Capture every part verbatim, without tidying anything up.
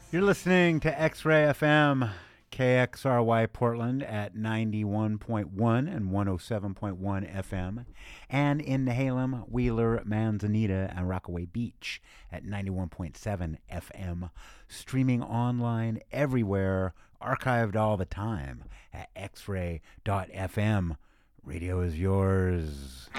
You're listening to X-Ray F M, K X R Y Portland at ninety-one point one and one oh seven point one F M, and in Nehalem, Wheeler, Manzanita, and Rockaway Beach at ninety-one point seven F M. Streaming online everywhere, archived all the time at x ray dot f m. Radio is yours.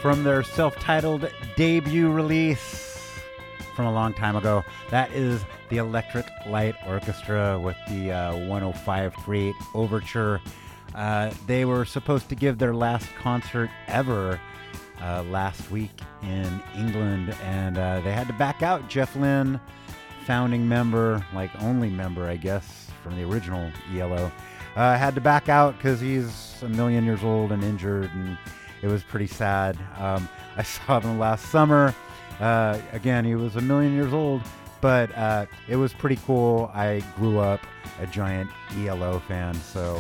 from their self-titled debut release from a long time ago. That is the Electric Light Orchestra with the uh, one oh five thirty-eight Overture. Uh, they were supposed to give their last concert ever uh, last week in England, and uh, they had to back out. Jeff Lynne, founding member, like only member, I guess, from the original E L O, uh, had to back out because he's a million years old and injured, and it was pretty sad. Um, I saw him last summer. Uh, again, he was a million years old, but uh, it was pretty cool. I grew up a giant E L O fan, so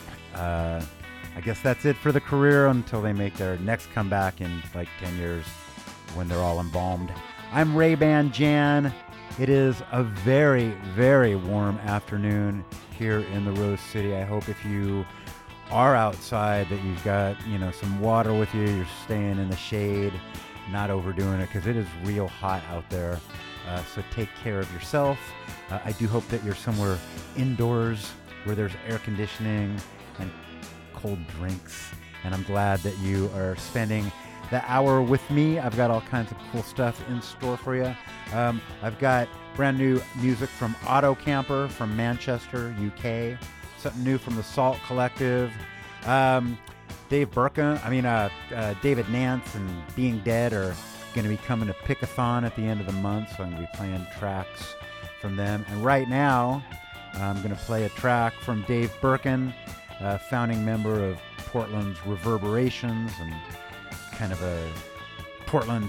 uh, I guess that's it for the career until they make their next comeback in like ten years when they're all embalmed. I'm Ray-Ban Jan. It is a very, very warm afternoon here in the Rose City. I hope if you are outside that you've got, you know, some water with you, you're staying in the shade, not overdoing it, because it is real hot out there. Uh, so take care of yourself. Uh, I do hope that you're somewhere indoors where there's air conditioning and cold drinks. And I'm glad that you are spending the hour with me. I've got all kinds of cool stuff in store for you. Um, I've got brand new music from Auto Camper from Manchester, U K. Something new from the Salt Collective. Um, Dave Burka, I mean, uh, uh, David Nance and Being Dead are going to be coming to Pickathon at the end of the month, so I'm going to be playing tracks from them. And right now, I'm going to play a track from Dave Birkin, uh, founding member of Portland's Reverberations and kind of a Portland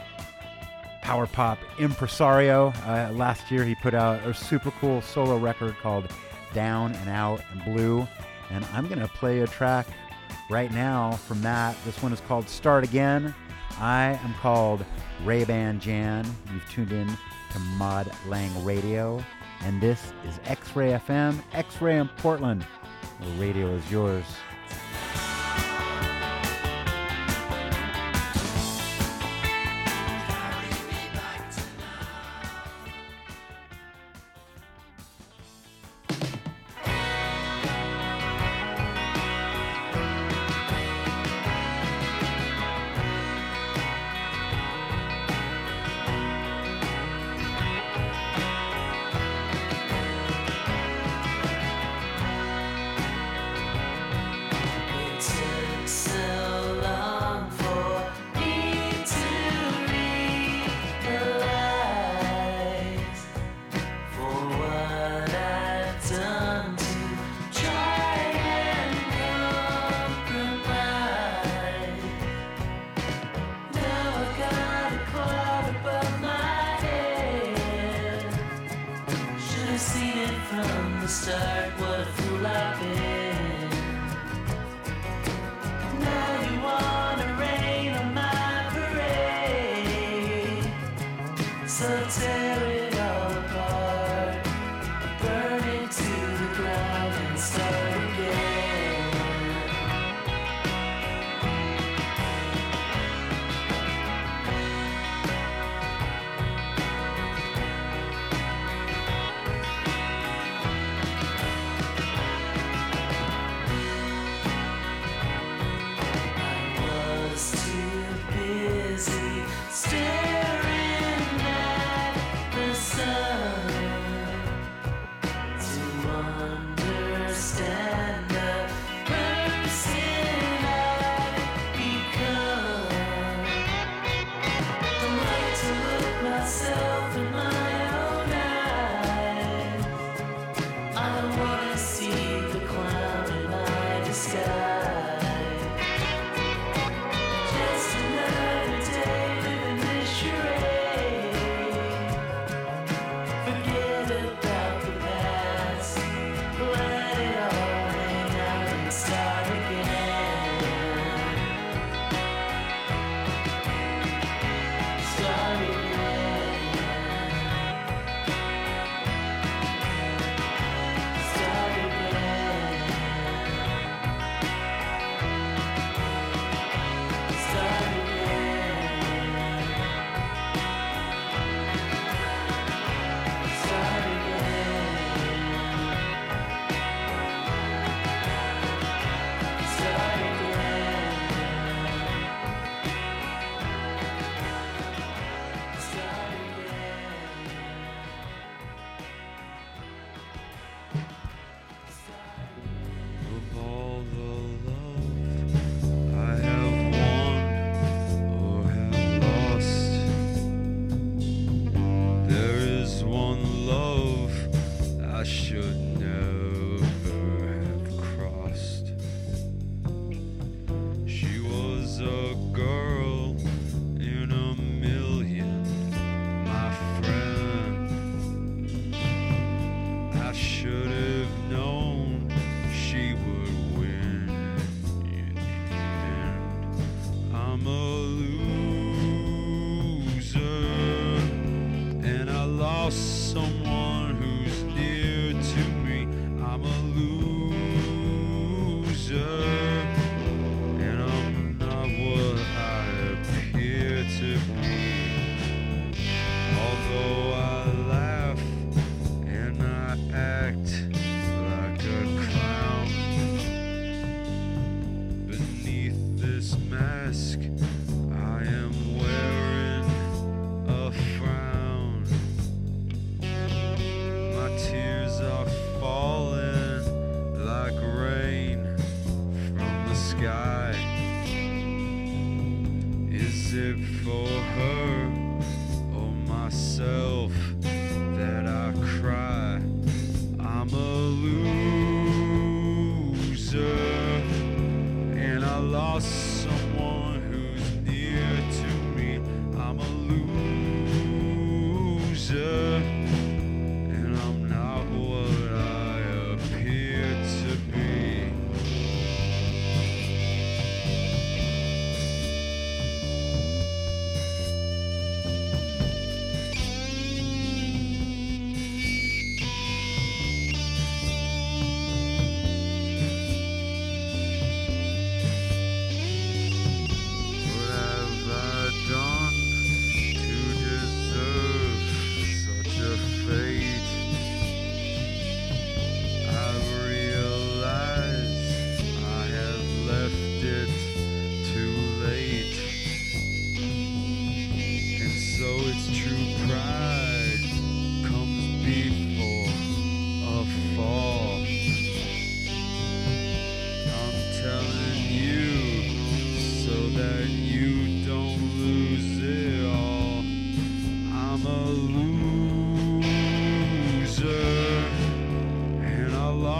power pop impresario. Uh, last year, he put out a super cool solo record called Down and Out and Blue, and I'm gonna play a track right now from that. This one is called Start Again. I am called Ray-Ban Jan. You've tuned in to Mod Lang Radio, and this is X-Ray F M, X-Ray in Portland, where radio is yours.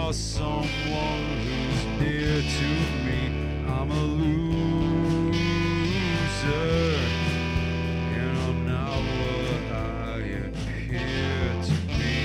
lost someone who's dear to me. I'm a loser, and I'm not what I appear to be.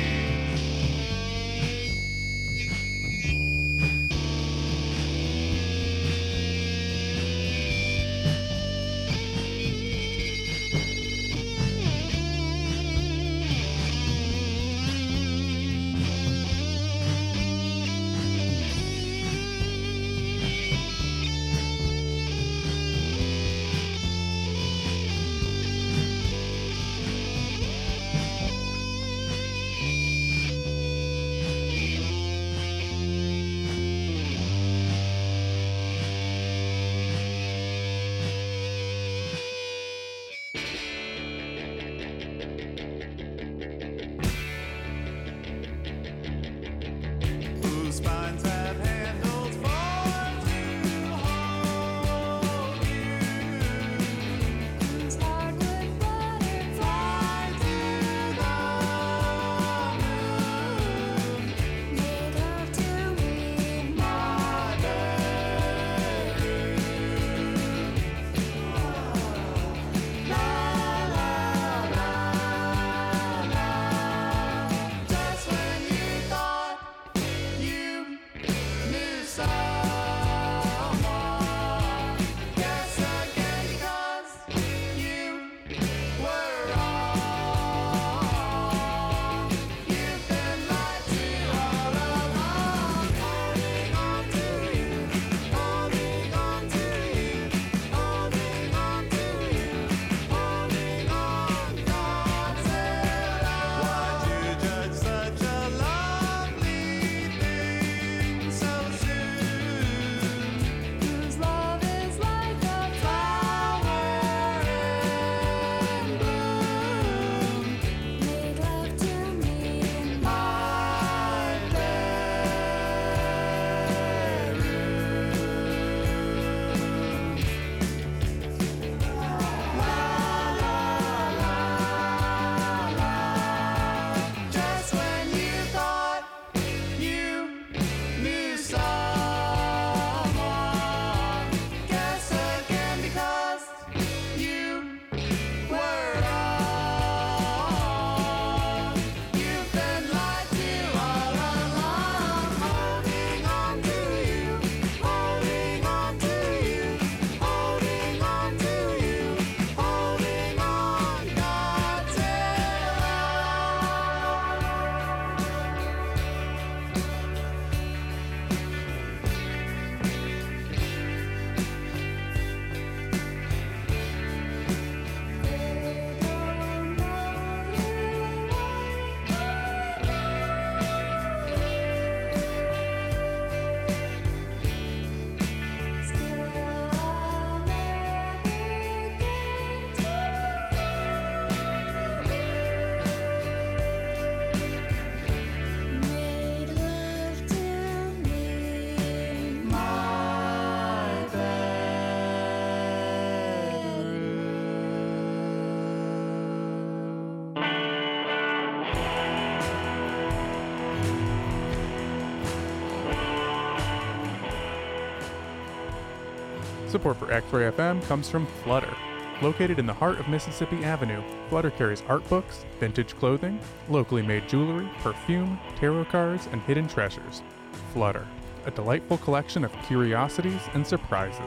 Support for X-Ray F M comes from Flutter. Located in the heart of Mississippi Avenue, Flutter carries art books, vintage clothing, locally made jewelry, perfume, tarot cards, and hidden treasures. Flutter, a delightful collection of curiosities and surprises.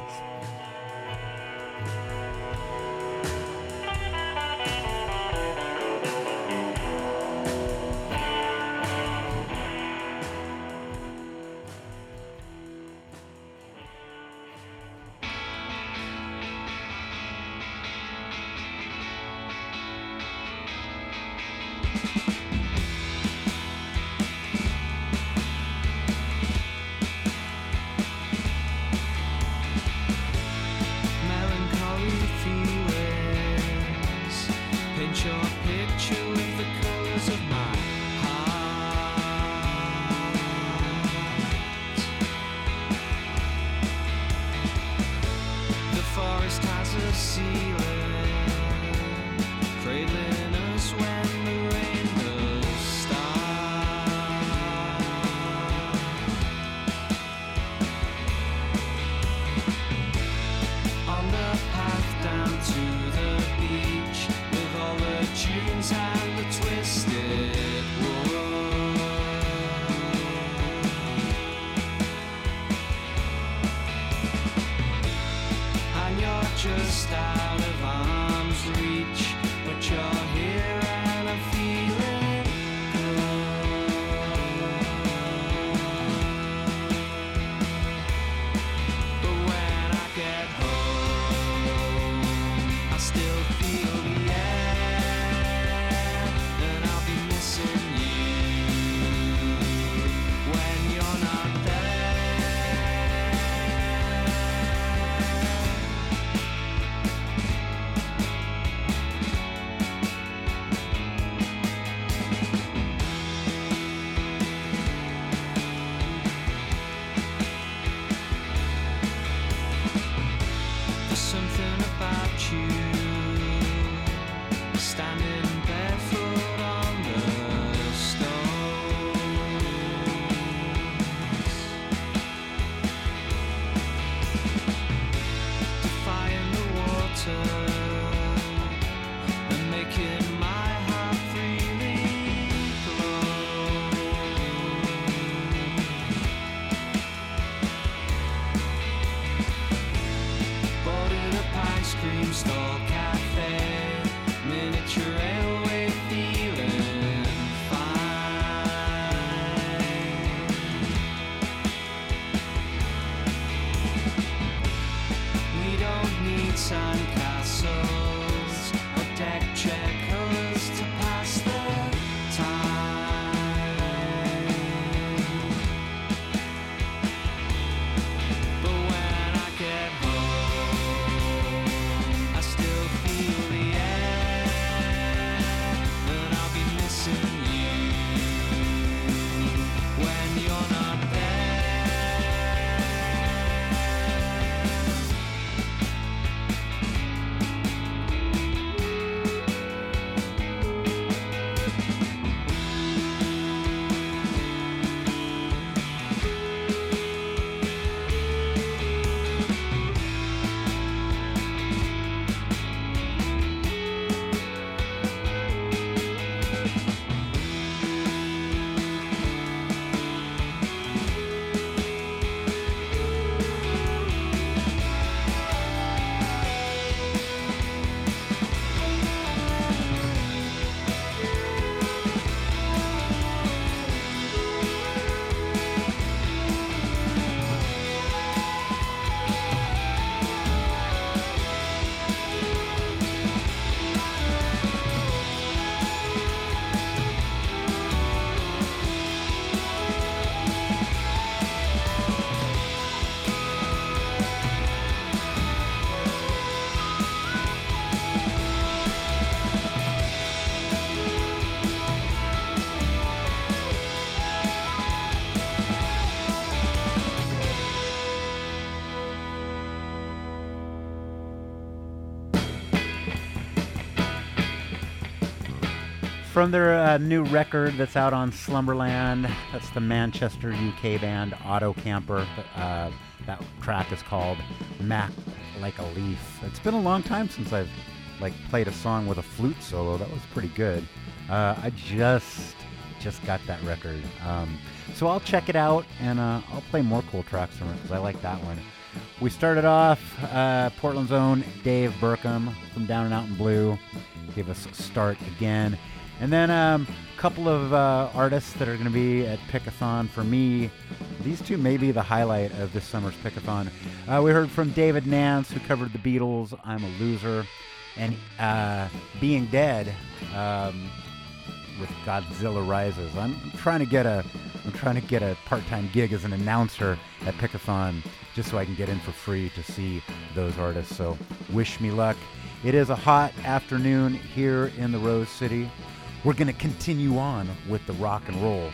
From their uh, new record that's out on Slumberland, that's the Manchester, U K band Auto Camper. Uh, that track is called Mac Like a Leaf. It's been a long time since I've like played a song with a flute solo. That was pretty good. Uh, I just just got that record. Um, so I'll check it out, and uh, I'll play more cool tracks from it because I like that one. We started off uh, Portland's own Dave Burkham from Down and Out in Blue. Gave us a start again. And then a um, couple of uh, artists that are going to be at Pickathon. For me, these two may be the highlight of this summer's Pickathon. Uh, we heard from David Nance, who covered the Beatles' I'm a Loser, and uh, Being Dead um, with Godzilla Rises. I'm trying to get a I'm trying to get a part-time gig as an announcer at Pickathon just so I can get in for free to see those artists. So wish me luck. It is a hot afternoon here in the Rose City. We're going to continue on with the rock and roll.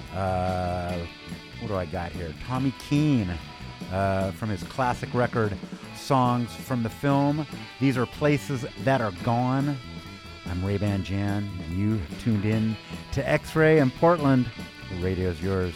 Uh, what do I got here? Tommy Keene uh, from his classic record, Songs from the Film. These are Places That Are Gone. I'm Ray-Ban Jan, and you have tuned in to X-Ray in Portland. The radio's yours.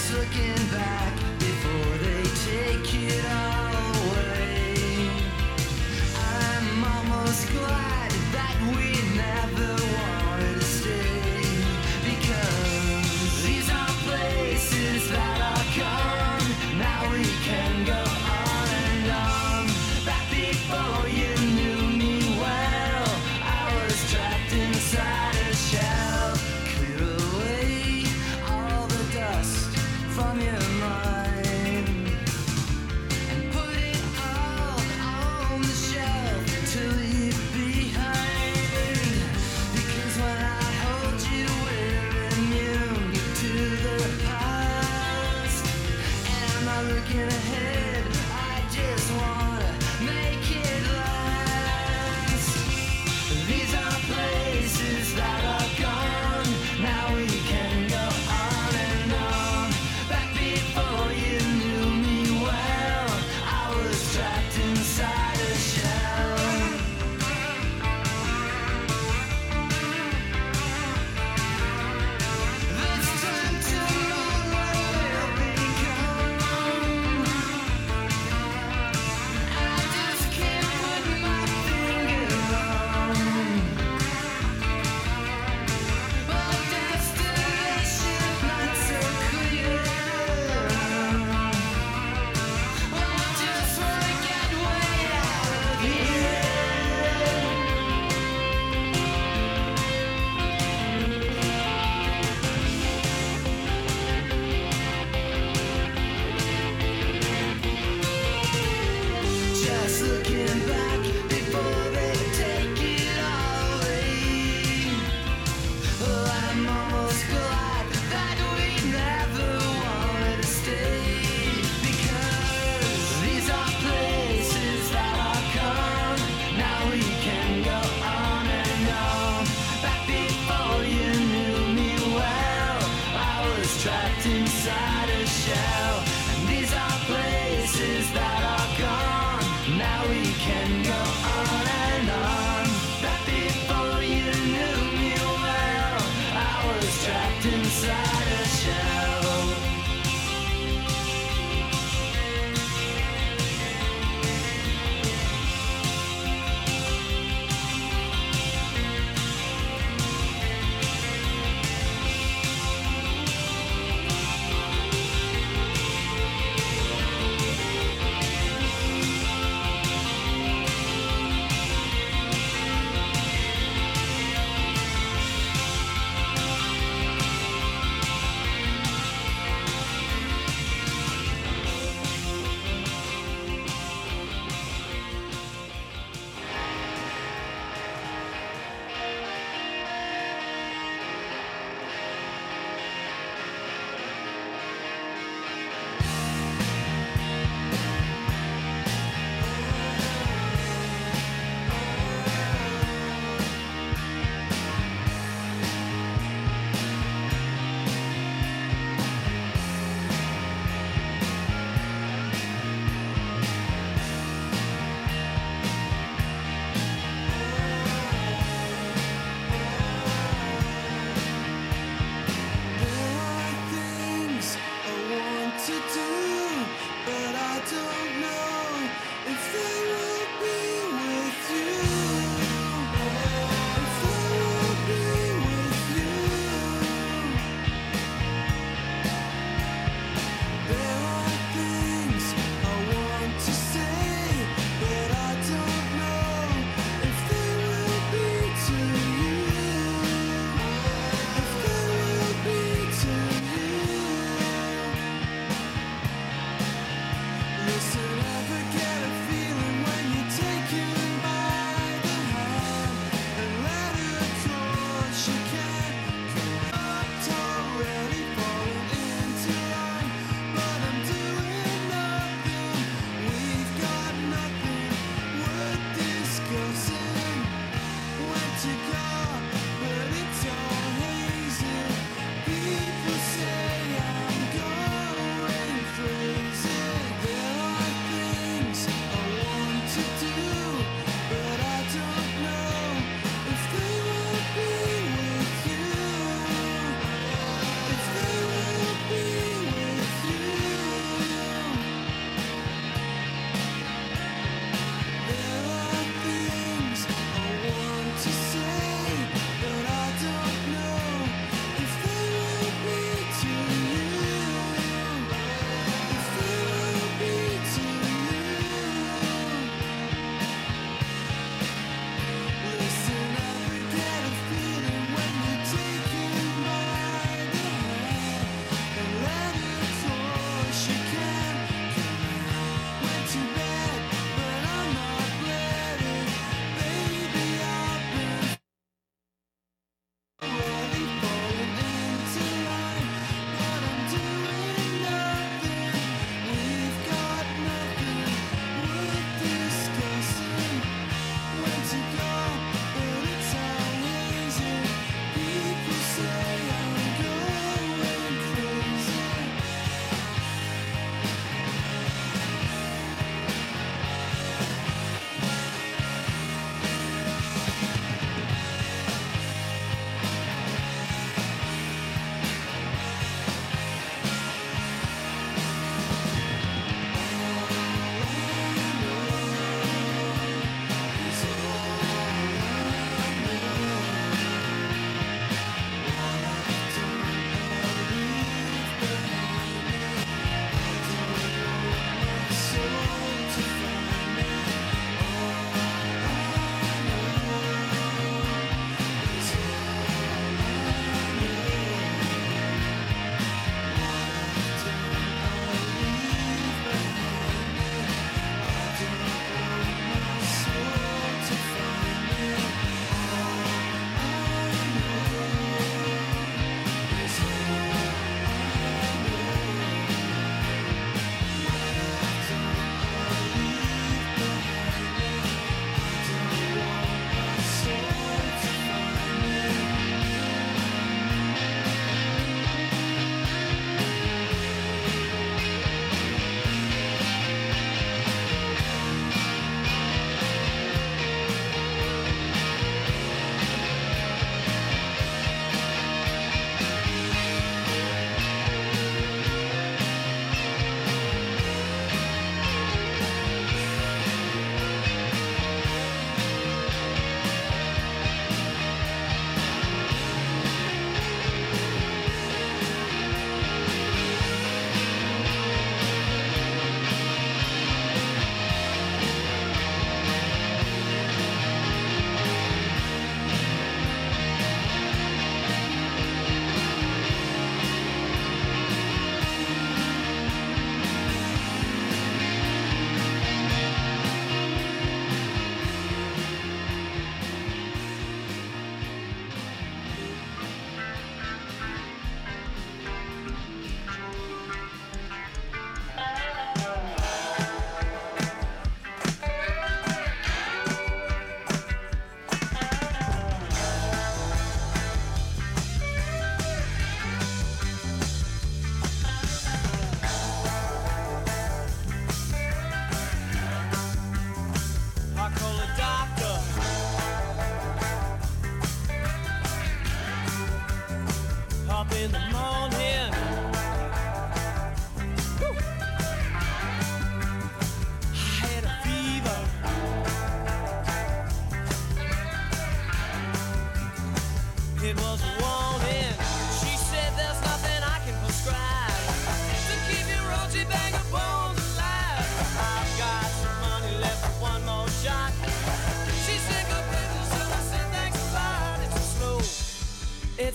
just looking back before they take it all away. I'm almost glad that we never wanted to stay, because these are places that are gone. Now we can go on and on. Back before you knew me well, I was trapped inside a shell. Clear away all the dust from your mind.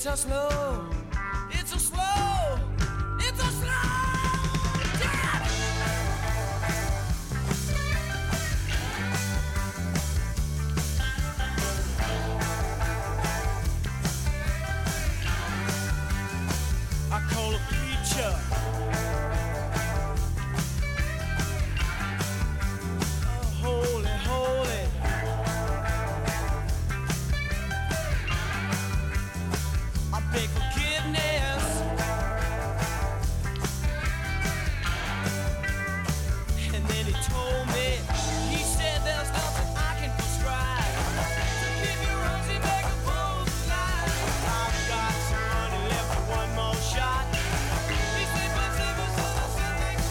It's a slow, it's a slow, it's a slow death. I call a preacher. Oh, holy, holy. I beg forgiveness. And then he told me, he said there's nothing I can prescribe to keep you rosy, make a bold line. I've got some money left for one more shot. He said, but never so I said next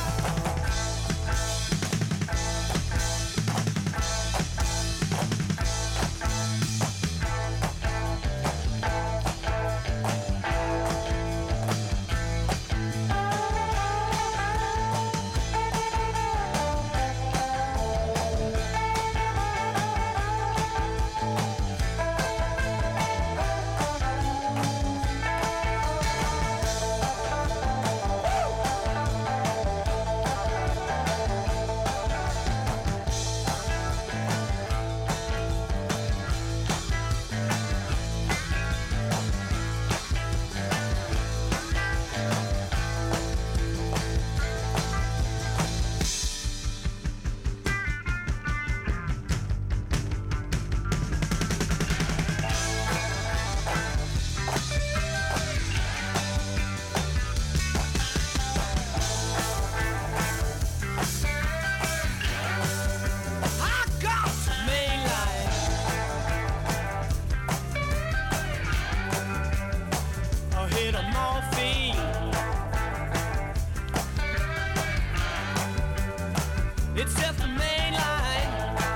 It's just the main line.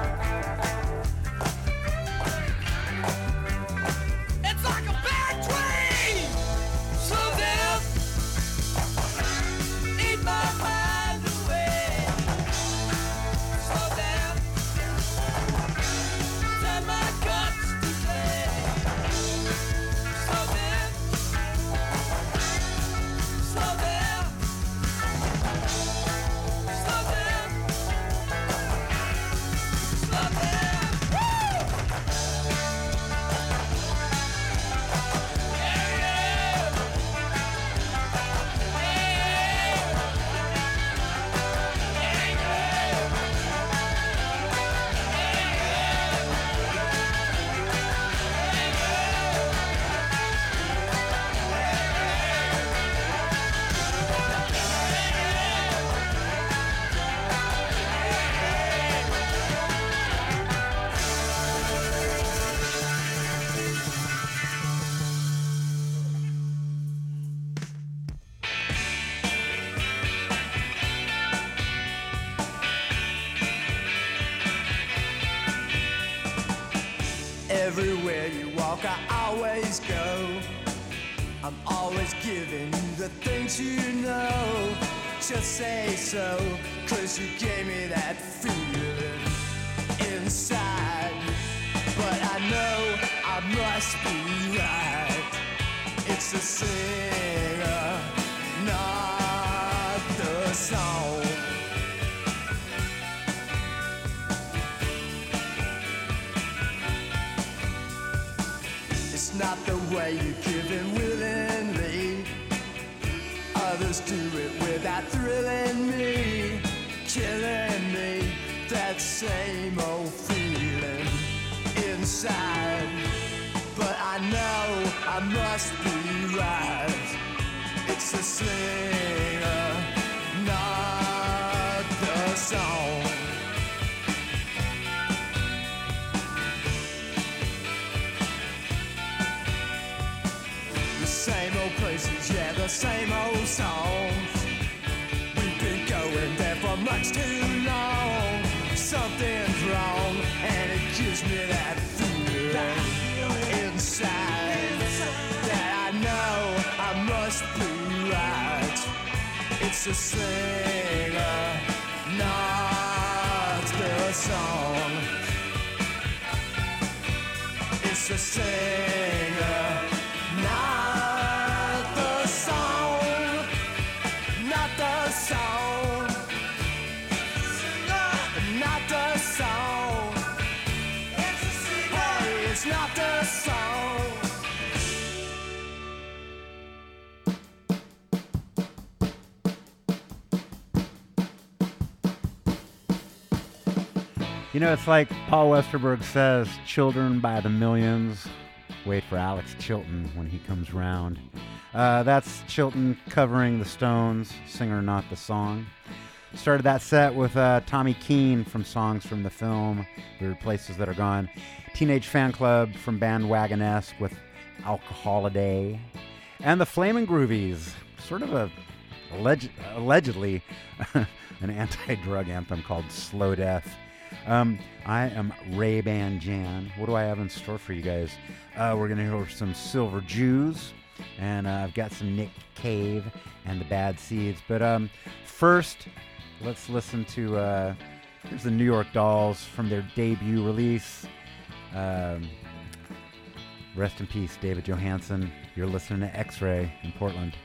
It's like a bad dream. So then, eat my mind away. So then, turn my guts to clay. So then, so then, so then. Everywhere you walk, I always go. I'm always giving you the things you know. Just say so, cause you gave me that feeling inside. But I know I must be right. It's the singer, not the song. It's not the way you give it willingly. Others do it without thrilling me, killing me. That same old feeling inside. But I know I must be right. It's the singer, not the song. Same old places, yeah, the same old songs. We've been going there for much too long. Something's wrong, and it gives me that feeling inside that I know I must be right. It's the singer, not the song. It's the singer, not not the song. Not the song. Hey, it's not the song. You know, it's like Paul Westerberg says, children by the millions. Wait for Alex Chilton when he comes round. Uh, that's Chilton covering the Stones, Singer Not the Song. Started that set with uh, Tommy Keene from Songs from the Film, Weird Places That Are Gone. Teenage Fan Club from Bandwagonesque with Alcoholiday. And the Flamin' Groovies, sort of a alleged, allegedly an anti-drug anthem called Slow Death. Um, I am Ray-Ban Jan. What do I have in store for you guys? Uh, we're going to hear some Silver Jews, and uh, I've got some Nick Cave and the Bad Seeds. But um, first, let's listen to, uh, here's the New York Dolls from their debut release. Um, rest in peace, David Johansen. You're listening to X-Ray in Portland.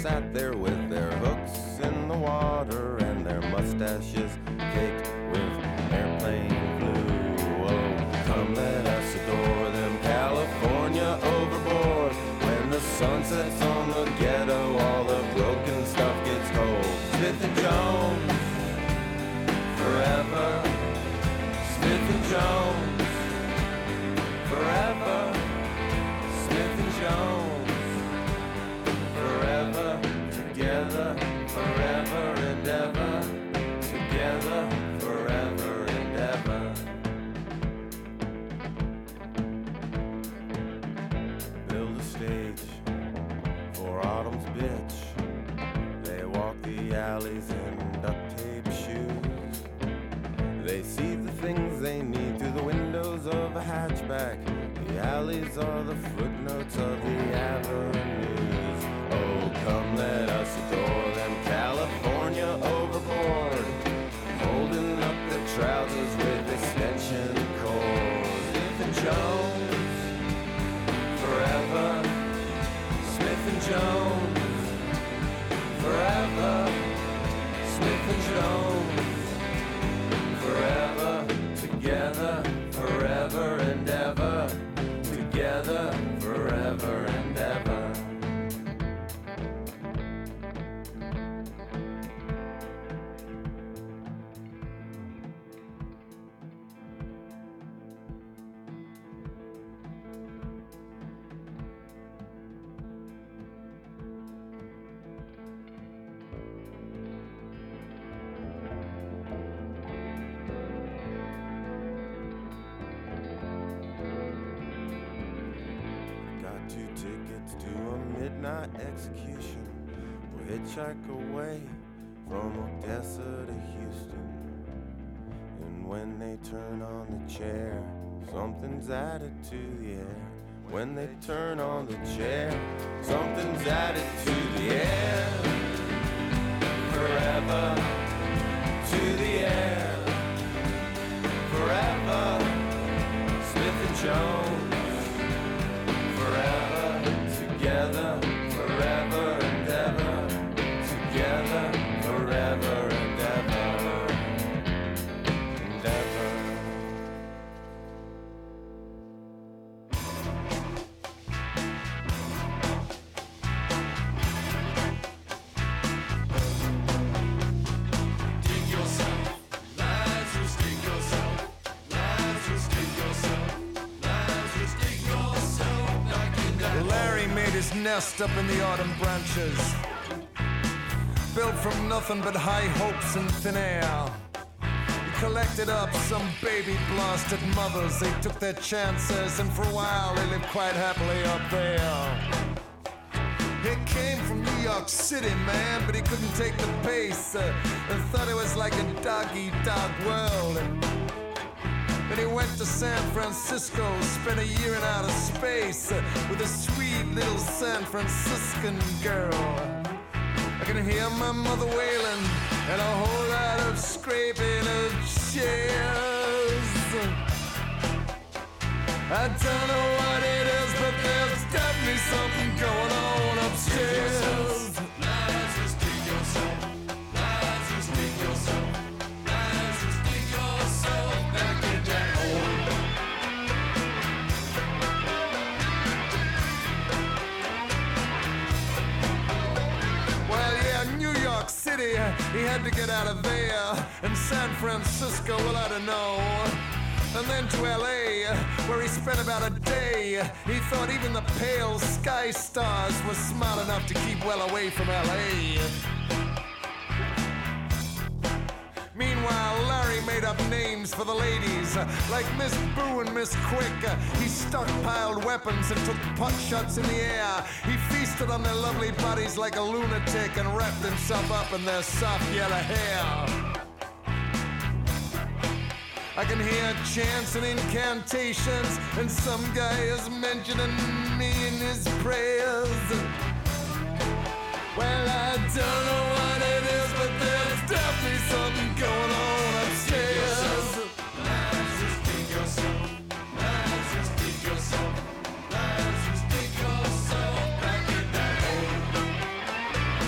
sat there with their hooks in the water and their mustaches caked with airplane glue. Oh, come let us adore them, California overboard. When the sun sets on the ghetto, all the broken stuff gets cold. Smith and Jones, forever. Smith and Jones, forever. Smith and Jones, forever. Together, forever and ever. Together, forever and ever. Build a stage for Autumn's bitch. They walk the alleys in duct tape shoes. They see the things they need through the windows of a hatchback. The alleys are the footnotes of the avenues. Oh, come let us adore them, California overboard. Holding up their trousers with extension cords. Smith and Jones, forever. Smith and Jones, forever. Smith and Jones, forever. Together, forever and ever. Together, forever and ever. Got two tickets to a midnight execution. We'll hitchhike away from Odessa to Houston. And when they turn on the chair, something's added to the air. When they turn on the chair, something's added to the air. Forever, to the air. Forever, Smith and Jones. Forever, together, forever and ever. Together, forever and ever. And ever. Dig yourself, Lazarus, dig yourself. Lazarus, dig yourself. Lazarus, dig yourself back in that Larry made his nest up in the autumn branches, built from nothing but high hopes and thin air. He collected up some baby blasted mothers. They took their chances, and for a while they lived quite happily up there. He came from New York City, man, but he couldn't take the pace, uh, and thought it was like a dog-eat-dog world. And then he went to San Francisco, spent a year in outer space uh, with a sweet little San Franciscan girl. I can hear my mother wailing and a whole lot of scraping of chairs. I don't know what it is, but there's definitely something going on upstairs. Lazarus, dig yourself. Lazarus, dig yourself. Lazarus, dig yourself back in that hole. Well, yeah, New York City, he had to get out of there. And San Francisco, well, I don't know. And then to L A, where he spent about a day. He thought even the pale sky stars were smart enough to keep well away from L A. Meanwhile, Larry made up names for the ladies, like Miss Boo and Miss Quick. He stockpiled weapons and took pot shots in the air. He feasted on their lovely bodies like a lunatic and wrapped himself up in their soft yellow hair. I can hear chants and incantations, and some guy is mentioning me in his prayers. Well, I don't know what it is, but there's definitely something going on upstairs. Lazarus, dig yourself. Lazarus, dig yourself. Lazarus, dig yourself back in that hole.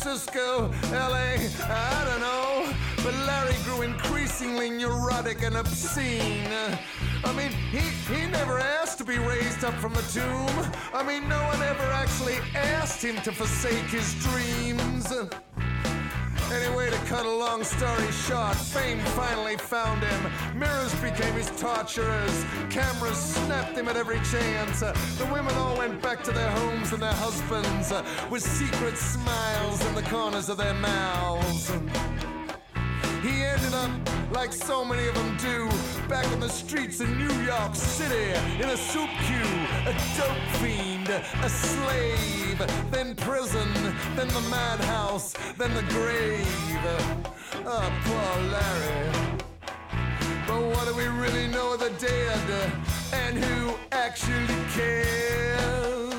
Francisco, L A, I don't know. But Larry grew increasingly neurotic and obscene. I mean, he, he never asked to be raised up from the tomb. I mean, no one ever actually asked him to forsake his dreams. Anyway, to cut a long story short, fame finally found him. Mirrors became his torturers. Cameras snapped him at every chance. Uh, the women all went back to their homes and their husbands uh, with secret smiles in the corners of their mouths. He ended up, like so many of them do, back on the streets of New York City, in a soup queue, a dope fiend, a slave, then prison, then the madhouse, then the grave. Oh, poor Larry. But what do we really know of the dead, and who actually cares?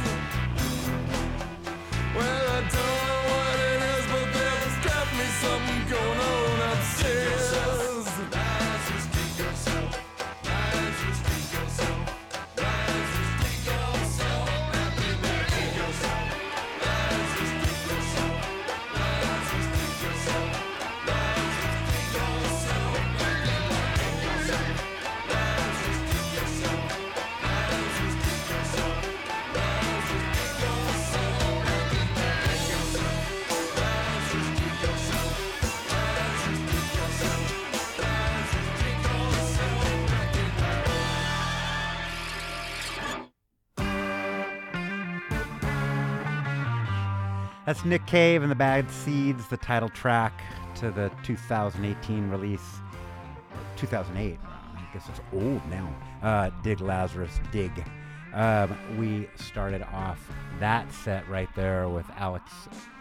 Well, I don't know what it is, but there's definitely something going on upstairs. That's Nick Cave and the Bad Seeds, the title track to the two thousand eighteen release. two thousand eight, I guess it's old now. Uh, Dig Lazarus, Dig. Um, we started off that set right there with Alex,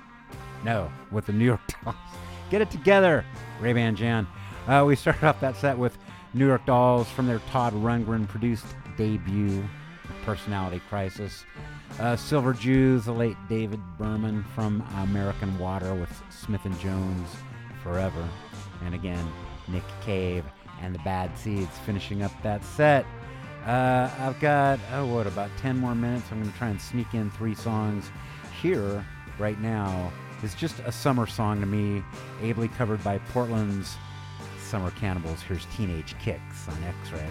no, with the New York Dolls. Get it together, Ray-Ban Jan. Uh, we started off that set with New York Dolls from their Todd Rundgren produced debut, Personality Crisis. Uh, Silver Jews, the late David Berman from American Water with Smith and Jones, Forever. And again, Nick Cave and the Bad Seeds finishing up that set. Uh, I've got, oh, what, about ten more minutes. I'm going to try and sneak in three songs here right now. It's just a summer song to me, ably covered by Portland's Summer Cannibals. Here's Teenage Kicks on X-Ray.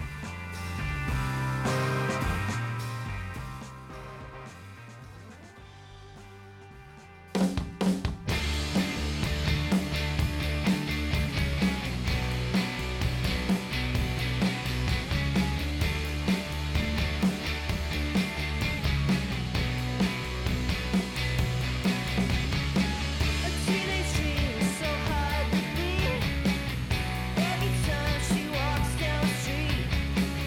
Every time she walks down the street,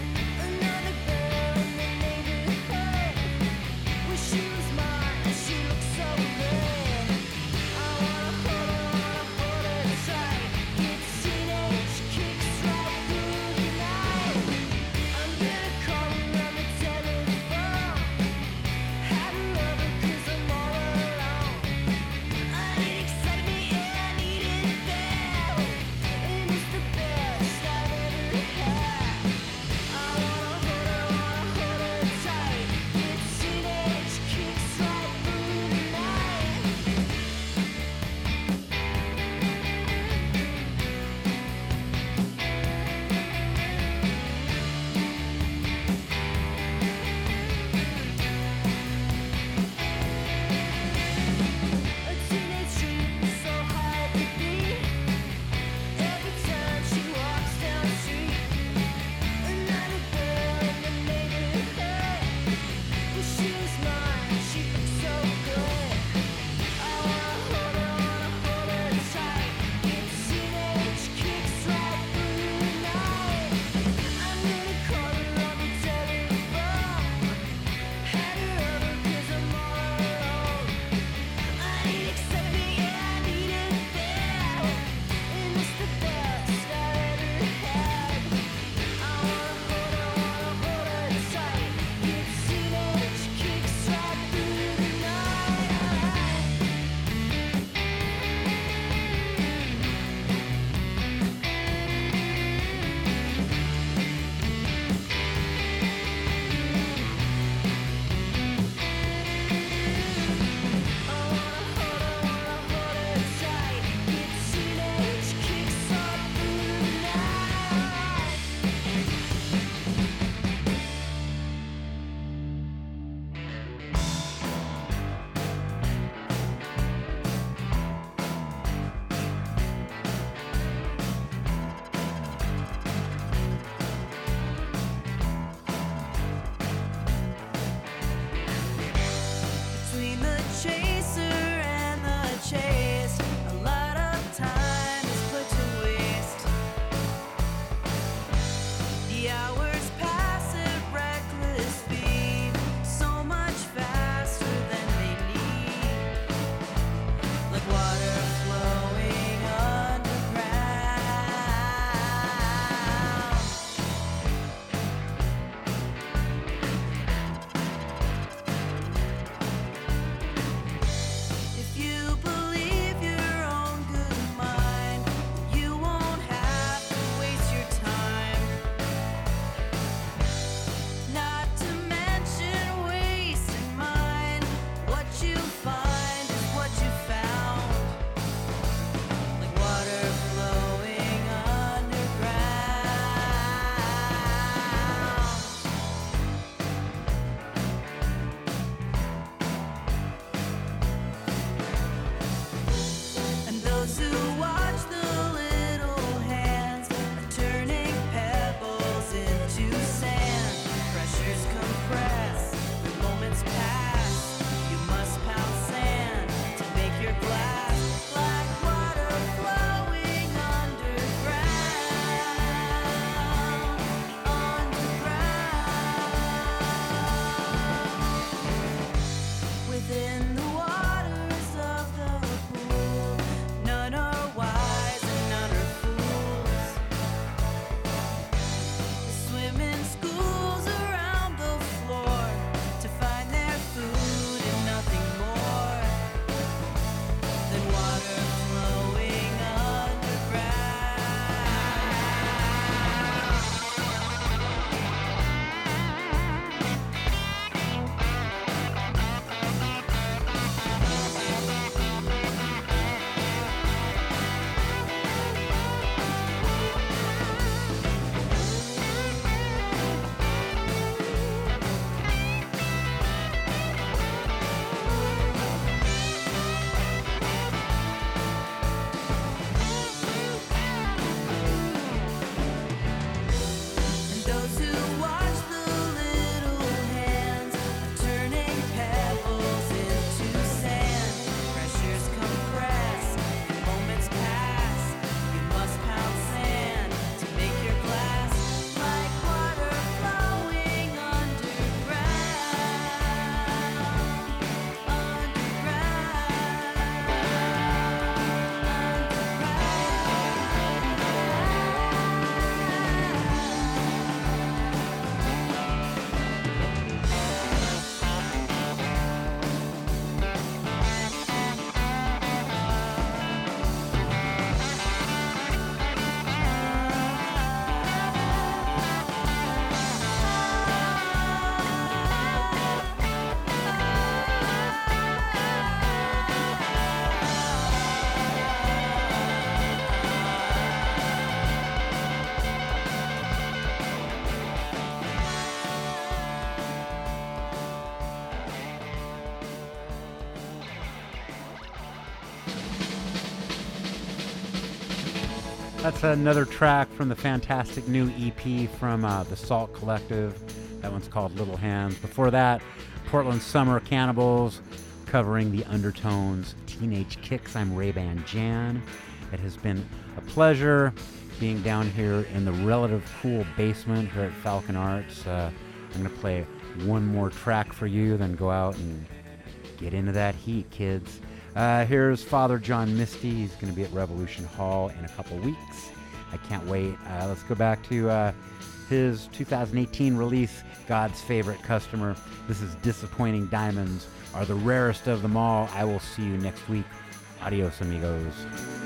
That's another track from the fantastic new E P from uh, the Salt Collective. That one's called Little Hands. Before that, Portland Summer Cannibals covering the Undertones Teenage Kicks. I'm Ray-Ban Jan. It has been a pleasure being down here in the relative cool basement here at Falcon Arts. Uh, I'm going to play one more track for you, then go out and get into that heat, kids. Uh, here's Father John Misty. He's going to be at Revolution Hall in a couple weeks. I can't wait. Uh, let's go back to uh, his two thousand eighteen release, God's Favorite Customer. This is Disappointing Diamonds, are the rarest of them all. I will see you next week. Adios, amigos.